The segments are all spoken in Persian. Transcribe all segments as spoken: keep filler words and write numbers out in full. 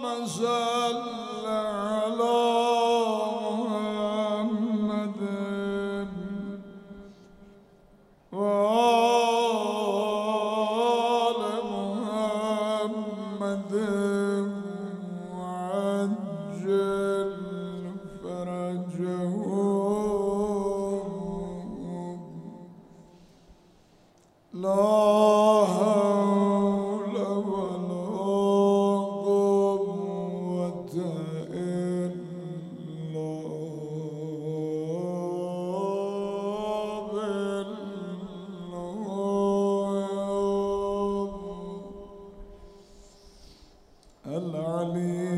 صل على محمد وآل محمد وعجل فرجهم لا حول ولا قوة إلا بالله العلي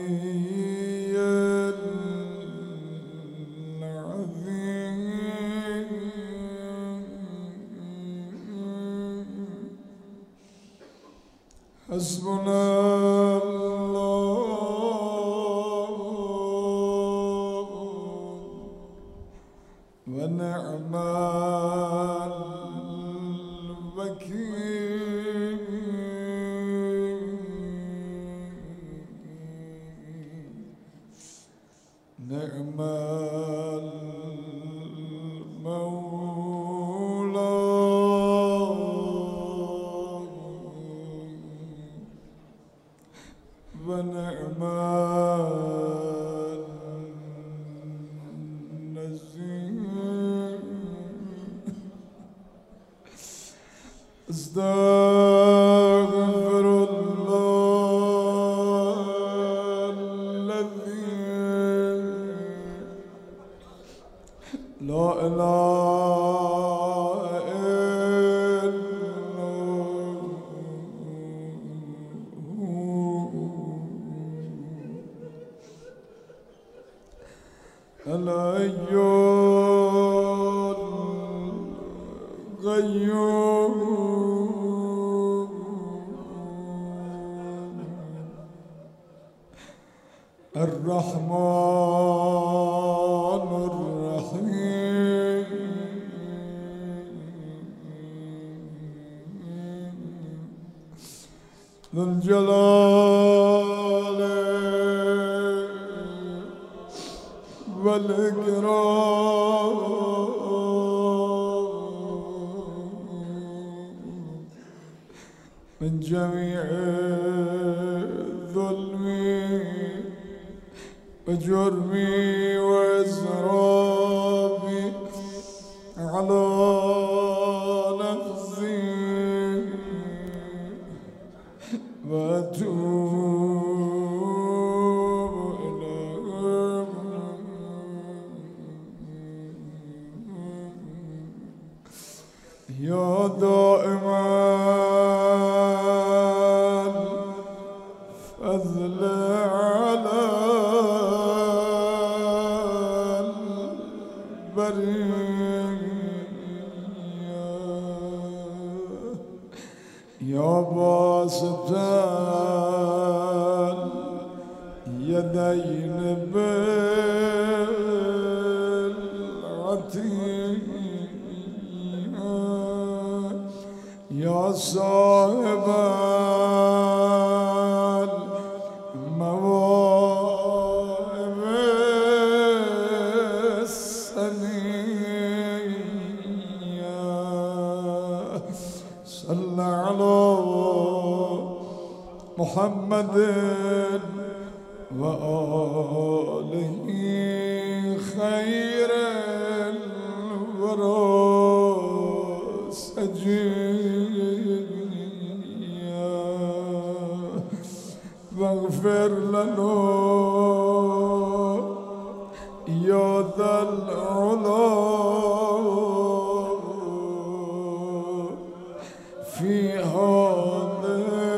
حسبنا الله ونعم الوكيل نعم المولى ونعم النصير استغفر الله الذي لا إله إلا الحي القيوم الرحمن الرحيم ذو الجلال والإكرام من جميع ظلمي وجرمي وإسرافي على نفسي وأتوب إليه يا دائما الفضل على البرية يا باسط اليدين بالعطية يا صاحب المواهب السنية صل على محمد وآله خير الورى سجيا واغفر لنا يا ذا العلا في هذا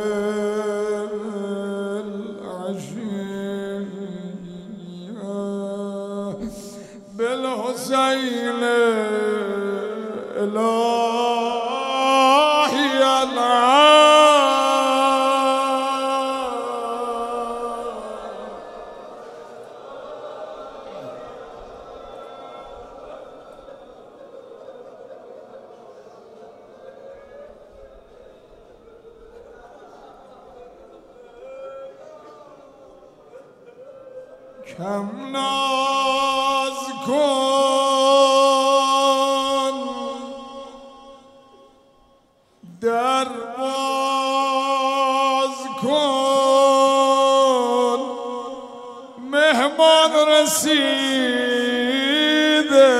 بالحسين إلهي کم ناز کن در باز کن مهمان رسیده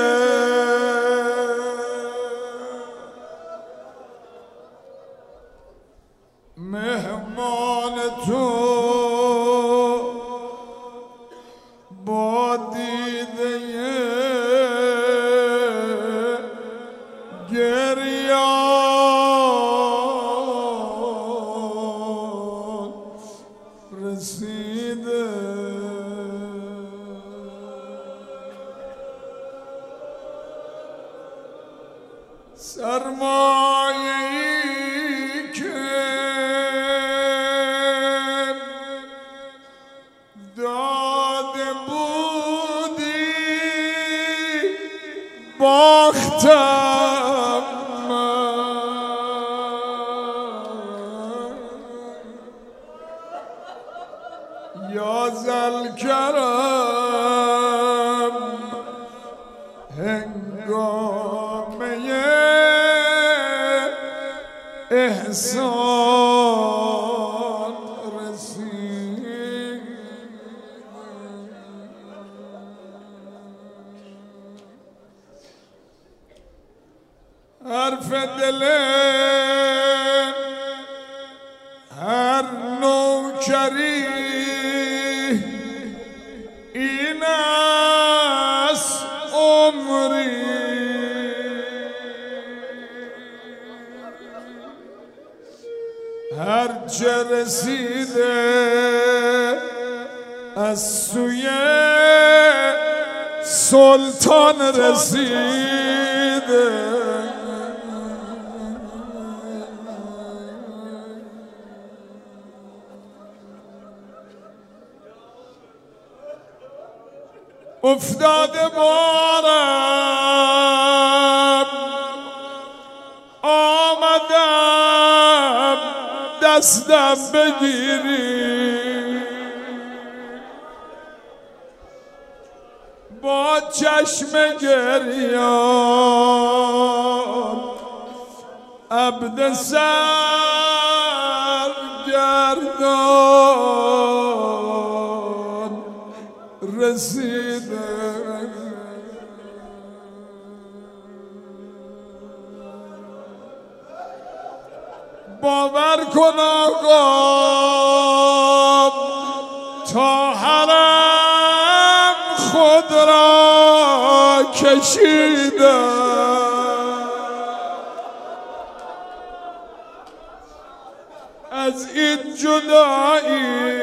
مهمان تو با دیده گریان رسیده سرمایه‌ای که داده بودی باختم من یا ذوالکرم هنگامه احسان رسید حرف دل هر نوکری این است عمری هر چه رسیده از سوی سلطان رسیده افتاده بارم آمدم دستم بگیری با چشم گریان عبد سرگردان رسیده باور کن آقا تا حرم خود را کشیدم از این جدایی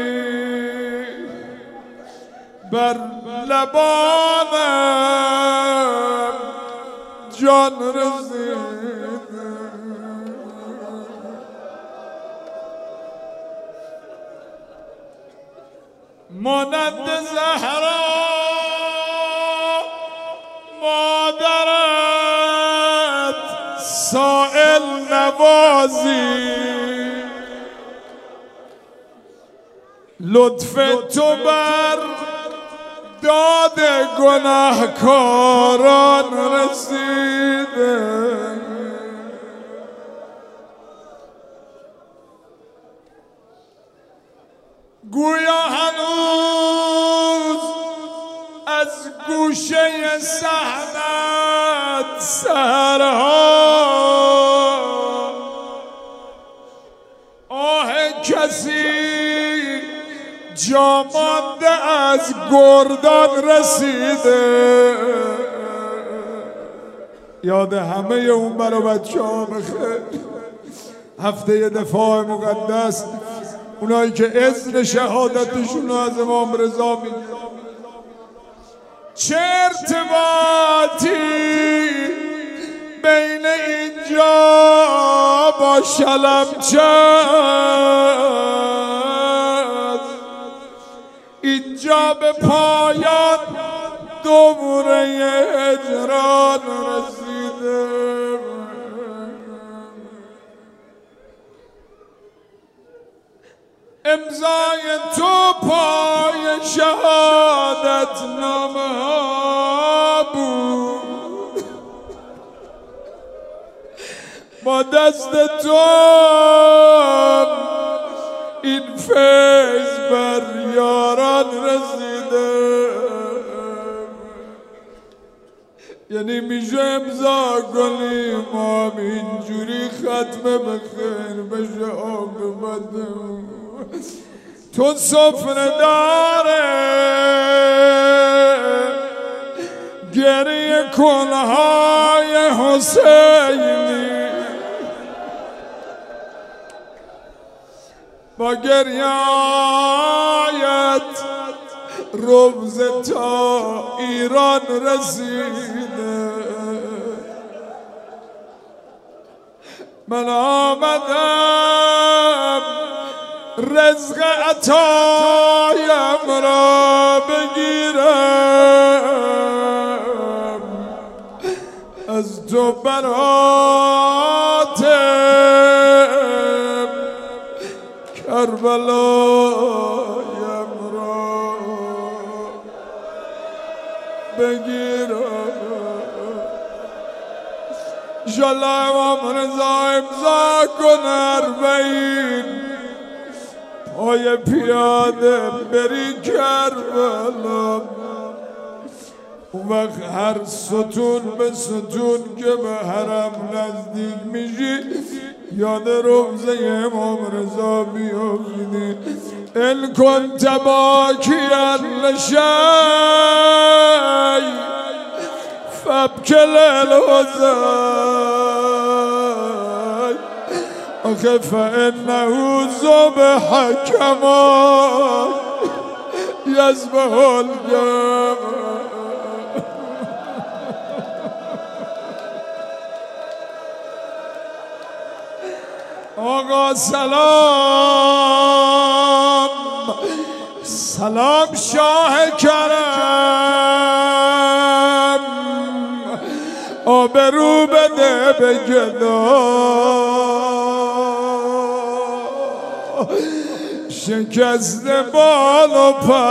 بر لبانم جان رسید مانند زهرا مادرت سائل نوازی لطف تو بر داد گناهکاران رسیده گویا هنوز از گوشه صحنت سحرها آه کسی جا مانده از گردان رسیده یاد همه اون برا بچه ها بخیر هفته دفاع مقدس اونایی که اذن شهادتشون رو از امام رضا میگن چه ارتباطی بین اینجا با شلمچه اینجا به پایان دوره هجران رسیده امضای تو پای شهادت نامه ها بود، با دست تو این فیض بر یاران رسیده. یعنی میشه امضا کنیم ما اینجوری ختم بخیر بشه عاقبت. تو سفره داره گریه کنهای حسینی، با گریه‌هایت روز تا ایران رسیده. من آمدم رزق عطایم را بگیرم، از تو برات کربلایم را بگیرم. انشالله امام رضا امضا کن اربعین، پای پیاده بری کربلا. اون وقت هر ستون به ستون که به حرم نزدیک میشی یاد روزه امام رضا بیافتی. ان کنت باکیا لشی فابکل الحزین، آخه فانه ذبح کما یذبح الجمل. آقا سلام سلام شاه کرم، آبرو بده به گدا. شکست بال و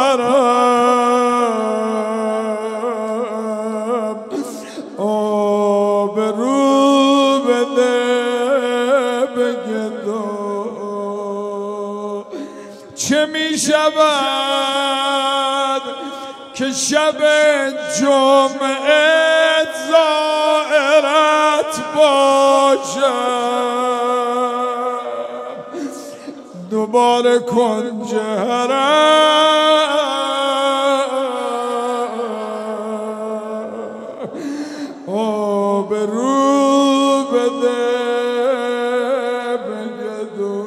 پرم، آبرو بده به گدا. چه می شود که شب جمعه زائرت باشم، دوباره کنج حرم، آبرو بده به گدا.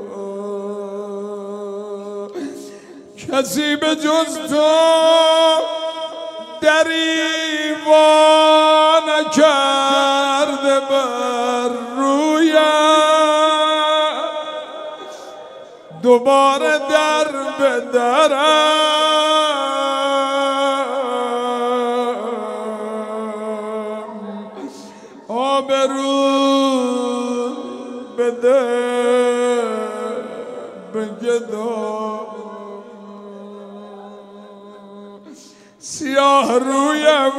کسی به جز تو دریوا نکرده بر رویم، دوباره در به درم، آبرو بده به گدا. سیاه رویم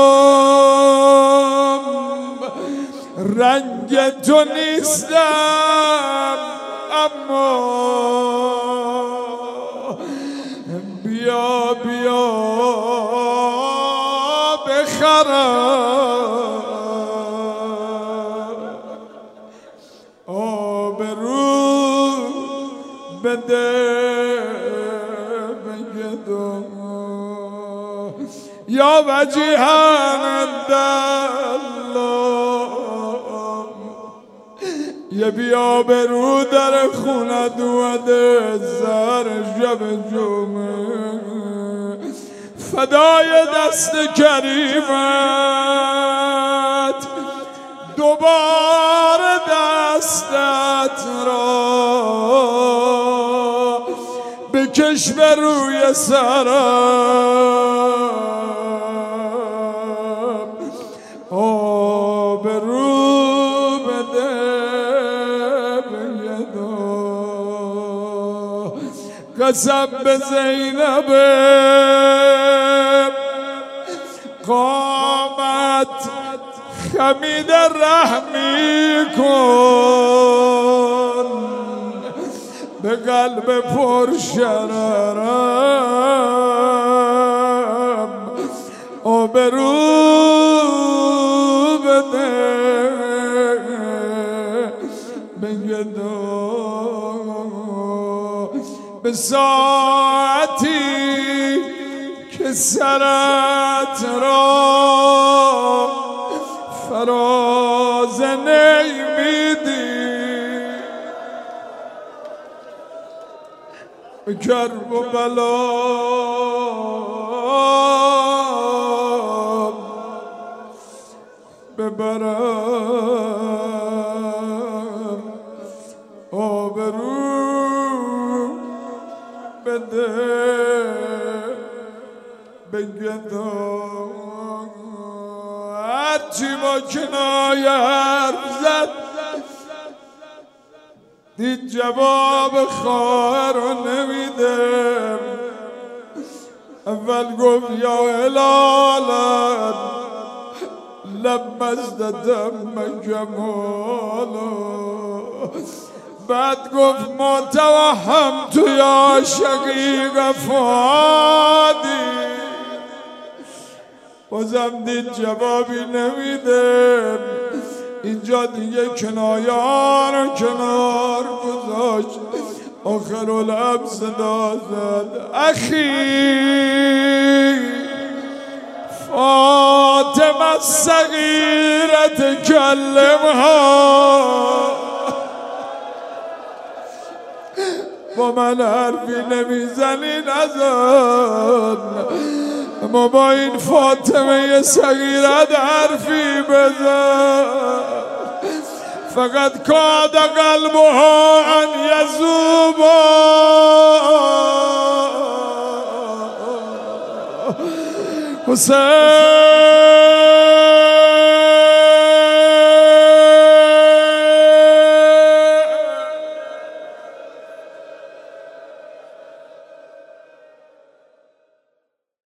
رنگ تو نیستم، اما بیا بیا بخرم، آبرو بده به گدا. یا وجیهان عند الله، یه بیا برو در خونت اومده زهر شب جمعه، فدای دست کریمت دوباره دستت را بکش به روی سرم، آبرو بده به گدا. قسم به زینب قامت خمید رحمی کن به قلب پرشررم آبرو بده بگه به ساعتی که سرت را فراز نمیدی کرب و بلا ببرم آبرو بده بگدم هرچی با کنایه حرف زد دید جواب خواهر رو نمیده اول گفت یا هلالت لب ازددم من جمالا بعد گفت متوهم تو یا شقیق فادی بازم دید جوابی نمیده اینجا دیگه کنایه رو کنار گذاشت آخر لب صدا زد اخی فاطمه صغیرت کلمها با من حرفی نمیزنی نزن اما با این فاطمه صغیرت حرفی بزن فقط کاد قلبها ان یذوبا حسین